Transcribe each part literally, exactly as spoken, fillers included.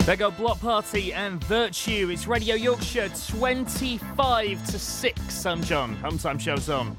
They go Block Party and Virtue. It's Radio Yorkshire twenty-five to six. I'm John. Home Time Show's on.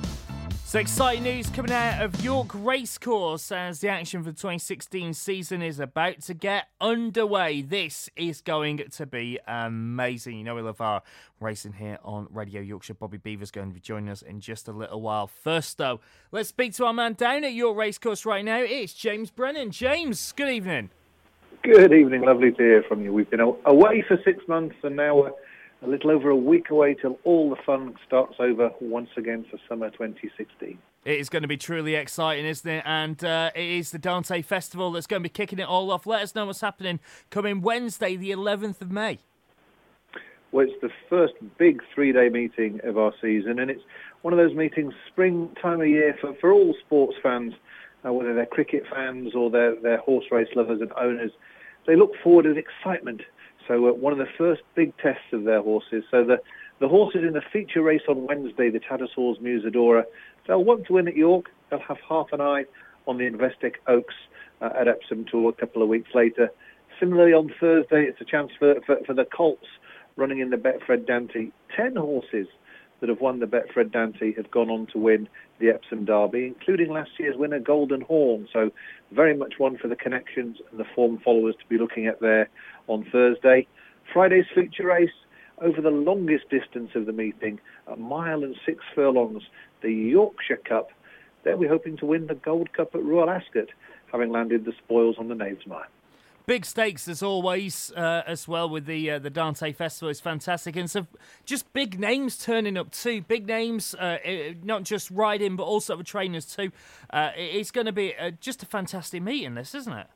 So exciting news coming out of York Racecourse as the action for the twenty sixteen season is about to get underway. This is going to be amazing. You know we love our racing here on Radio Yorkshire. Bobby Beaver's going to be joining us in just a little while. First though, let's speak to our man down at York Racecourse right now. It's James Brennan. James, good evening. Good evening, lovely to hear from you. We've been away for six months and now we're a little over a week away till all the fun starts over once again for summer twenty sixteen. It is going to be truly exciting, isn't it? And uh, it is the Dante Festival that's going to be kicking it all off. Let us know what's happening coming Wednesday, the eleventh of May. Well, it's the first big three-day meeting of our season, and it's one of those meetings, spring time of year, for, for all sports fans, uh, whether they're cricket fans or they're, they're horse race lovers and owners. They look forward with excitement. So uh, one of the first big tests of their horses. So the, the horses in the feature race on Wednesday, the Tattersalls Musadora, they'll want to win at York. They'll have half an eye on the Investec Oaks uh, at Epsom Tour a couple of weeks later. Similarly, on Thursday, it's a chance for, for, for the Colts running in the Betfred Dante. Ten horses that have won the Betfred Dante have gone on to win the Epsom Derby, including last year's winner, Golden Horn. So very much one for the connections and the form followers to be looking at there on Thursday. Friday's feature race over the longest distance of the meeting, a mile and six furlongs, the Yorkshire Cup. There we're hoping to win the Gold Cup at Royal Ascot, having landed the spoils on the Knavesmire. Big stakes as always, uh, as well with the uh, the Dante Festival. It's fantastic, and so just big names turning up too. Big names, uh, not just riding but also the trainers too. Uh, it's going to be uh, just a fantastic meeting, this, isn't it?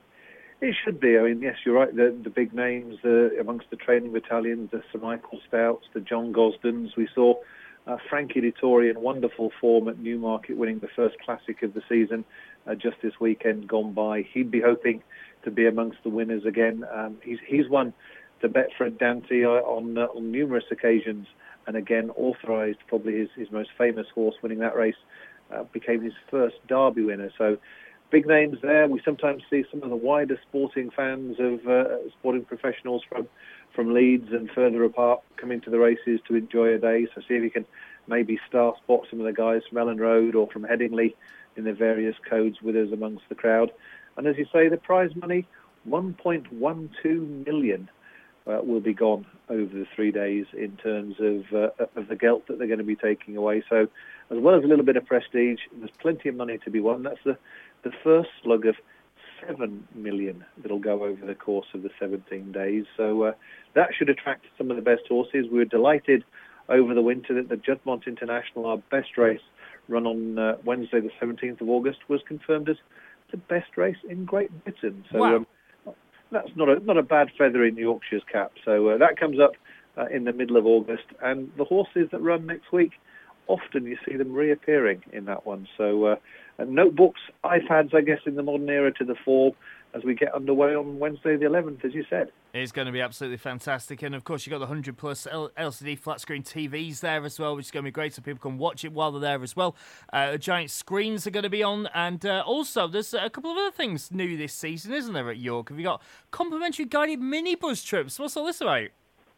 It should be. I mean, yes, you're right. The, the big names uh, amongst the training battalions, the Sir Michael Stouts, the John Gosdens. We saw uh, Frankie Dettori in wonderful form at Newmarket, winning the first classic of the season uh, just this weekend gone by. He'd be hoping to be amongst the winners again. Um, he's he's won the Betfred Dante on uh, on numerous occasions, and again authorised probably his, his most famous horse winning that race, uh, became his first Derby winner. So big names there. We sometimes see some of the wider sporting fans of uh, sporting professionals from from Leeds and further apart coming to the races to enjoy a day. So see if you can maybe star spot some of the guys from Ellen Road or from Headingley in the various codes with us amongst the crowd. And as you say, the prize money, one point one two million, uh, will be gone over the three days in terms of uh, of the gelt that they're going to be taking away. So as well as a little bit of prestige, there's plenty of money to be won. That's the, the first slug of seven million that'll go over the course of the seventeen days. So uh, that should attract some of the best horses. We were delighted over the winter that the Juddmonte International, our best race, run on uh, Wednesday the seventeenth of August, was confirmed as the best race in Great Britain. So wow. um, that's not a not a bad feather in Yorkshire's cap. So uh, that comes up uh, in the middle of August, and the horses that run next week, often you see them reappearing in that one. So uh, notebooks, iPads, I guess, in the modern era to the fore as we get underway on Wednesday the eleventh, as you said. It's going to be absolutely fantastic. And, of course, you've got the one hundred plus L C D flat-screen T Vs there as well, which is going to be great so people can watch it while they're there as well. Uh, giant screens are going to be on. And uh, also, there's a couple of other things new this season, isn't there, at York? Have you got complimentary guided minibus trips? What's all this about?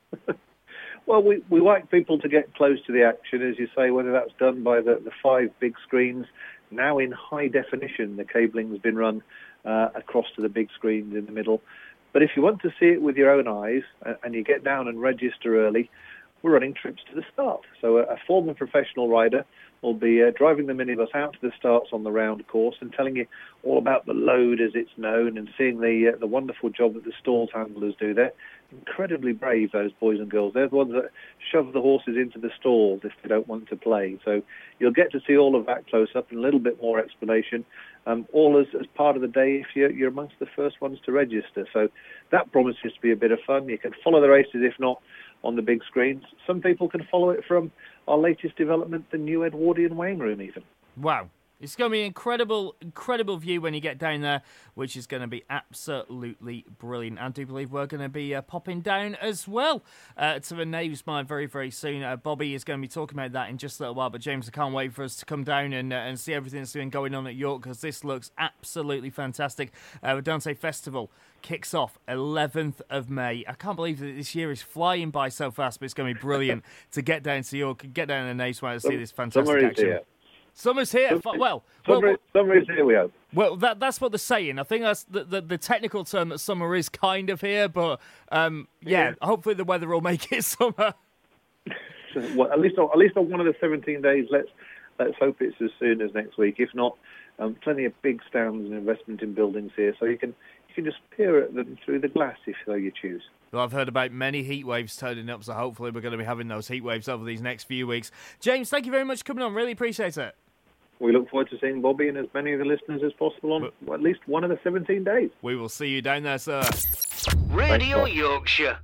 Well, we, we like people to get close to the action, as you say, whether that's done by the, the five big screens. Now in high definition, the cabling's been run uh, across to the big screens in the middle. But if you want to see it with your own eyes uh, and you get down and register early, we're running trips to the start. So a, a former professional rider will be uh, driving the minibus out to the starts on the round course and telling you all about the load as it's known and seeing the uh, the wonderful job that the stalls handlers do there. Incredibly brave, those boys and girls. They're the ones that shove the horses into the stalls if they don't want to play. So you'll get to see all of that close up and a little bit more explanation, um, all as, as part of the day if you're, you're amongst the first ones to register. So that promises to be a bit of fun. You can follow the races, if not on the big screens. Some people can follow it from our latest development, the new Edwardian weighing room even. Wow. It's going to be an incredible, incredible view when you get down there, which is going to be absolutely brilliant. I do believe we're going to be uh, popping down as well uh, to the Knavesmire very, very soon. Uh, Bobby is going to be talking about that in just a little while. But James, I can't wait for us to come down and uh, and see everything that's been going on at York, because this looks absolutely fantastic. Uh, the Dante Festival kicks off eleventh of May. I can't believe that this year is flying by so fast, but it's going to be brilliant to get down to York, get down to Knavesmire to see this fantastic action. Here. Summer's here. Summer, well, summer, well, summer is here, we hope. Well, that, that's what they're saying. I think that's the, the, the technical term that summer is kind of here, but um, yeah, yeah, hopefully the weather will make it summer. Well, at least on, at least on one of the seventeen days, let's let's hope it's as soon as next week. If not, um, plenty of big stands and investment in buildings here, so you can you can just peer at them through the glass if so you choose. Well, I've heard about many heat waves turning up, so hopefully we're going to be having those heat waves over these next few weeks. James, thank you very much for coming on. Really appreciate it. We look forward to seeing Bobby and as many of the listeners as possible on well, at least one of the seventeen days. We will see you down there, sir. Radio Thanks, Yorkshire.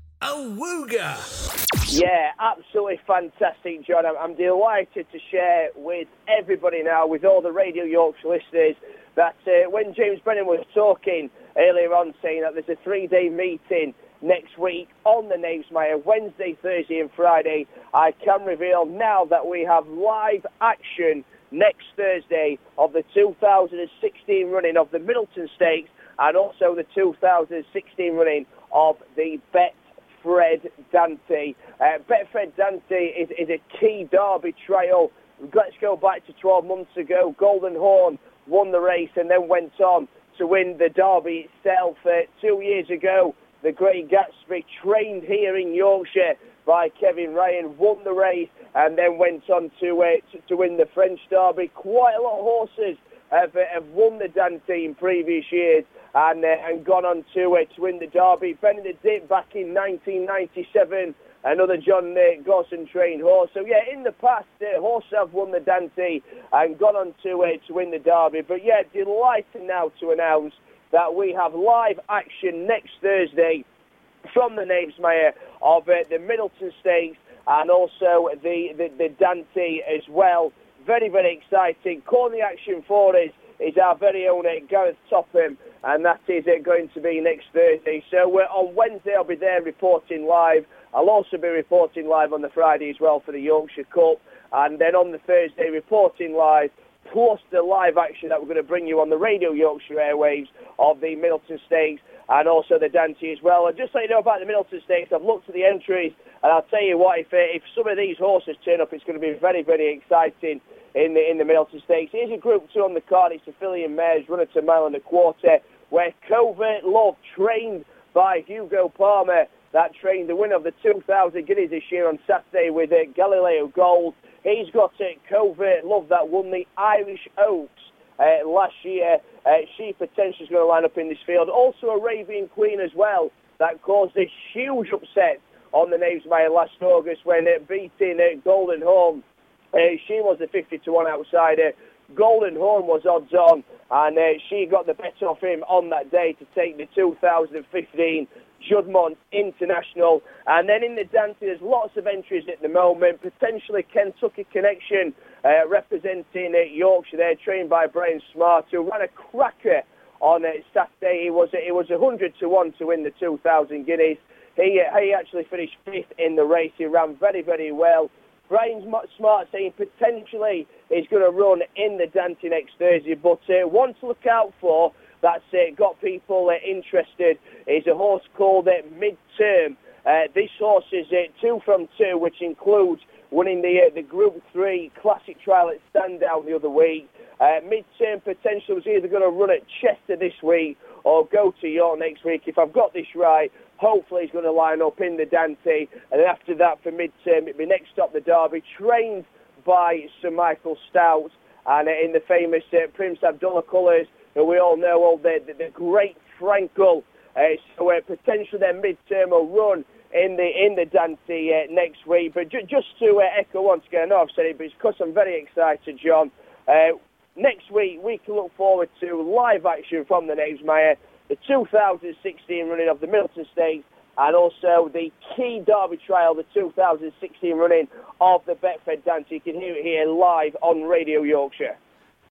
Awooga! Yeah, absolutely fantastic, John. I'm, I'm delighted to share with everybody now, with all the Radio Yorkshire listeners, that uh, when James Brennan was talking earlier on, saying that there's a three-day meeting next week on the Knavesmire, Wednesday, Thursday and Friday, I can reveal now that we have live action next Thursday of the two thousand sixteen running of the Middleton Stakes and also the two thousand sixteen running of the Betfred Dante. Uh, Betfred Dante is, is a key Derby trail. Let's go back to twelve months ago. Golden Horn won the race and then went on to win the Derby itself. Uh, two years ago, the Great Gatsby, trained here in Yorkshire by Kevin Ryan, won the race and then went on to, uh, to, to win the French Derby. Quite a lot of horses have, uh, have won the Dante in previous years and, uh, and gone on to, uh, to win the Derby. Benedict back in nineteen ninety-seven, another John uh, Gosson trained horse. So yeah, in the past, uh, horses have won the Dante and gone on to, uh, to win the Derby. But yeah, delighted now to announce that we have live action next Thursday from the Knavesmire of uh, the Middleton Stakes and also the, the, the Dante as well. Very, very exciting. Calling the action for us is our very own uh, Gareth Topham, and that is uh, going to be next Thursday. So uh, on Wednesday I'll be there reporting live. I'll also be reporting live on the Friday as well for the Yorkshire Cup, and then on the Thursday reporting live, plus the live action that we're going to bring you on the Radio Yorkshire airwaves of the Middleton Stakes and also the Dante as well. And just so you know about the Middleton Stakes, I've looked at the entries, and I'll tell you what, if, uh, if some of these horses turn up, it's going to be very, very exciting in the in the Middleton Stakes. Here's a Group two on the card. It's a filly and mares, runner to mile and a quarter, where Covert Love, trained by Hugo Palmer, that trained the winner of the two thousand guineas this year on Saturday with uh, Galileo Gold. He's got uh, Covert Love that won the Irish Oaks uh, last year. Uh, she potentially is going to line up in this field. Also Arabian Queen as well, that caused a huge upset on the Knavesmire last August when uh, beating uh, Golden Horn. Uh, she was the fifty to one outsider. Golden Horn was odds on, and uh, she got the better of him on that day to take the two thousand fifteen Juddmonte International. And then in the Dante, there's lots of entries at the moment. Potentially Kentucky Connection uh, representing uh, Yorkshire there, trained by Brian Smart, who ran a cracker on uh, Saturday. He was it was one hundred to one to win the two thousand guineas. He uh, he actually finished fifth in the race. He ran very, very well. Brian Smart saying potentially he's going to run in the Dante next Thursday, but uh, one to look out for that's uh, got people uh, interested is a horse called uh, Midterm. Uh, this horse is uh, two from two, which includes winning the uh, the Group three Classic Trial at Sandown the other week. Uh, Midterm potential was either going to run at Chester this week or go to York next week. If I've got this right, hopefully he's going to line up in the Dante. And then after that, for Midterm, it'll be next stop the Derby, trained by Sir Michael Stout and uh, in the famous uh, Prince Abdullah colours, who we all know, all the, the, the great Frankel. Uh, so uh, potentially their Midterm will run in the in the Dante uh, next week. But ju- just to uh, echo once again, I know I've said it, but it's because I'm very excited, John. Uh, next week, we can look forward to live action from the Knavesmire, the two thousand sixteen running of the Middleton Stakes, and also the key Derby trial, the two thousand sixteen running of the Betfred Dante. You can hear it here live on Radio Yorkshire.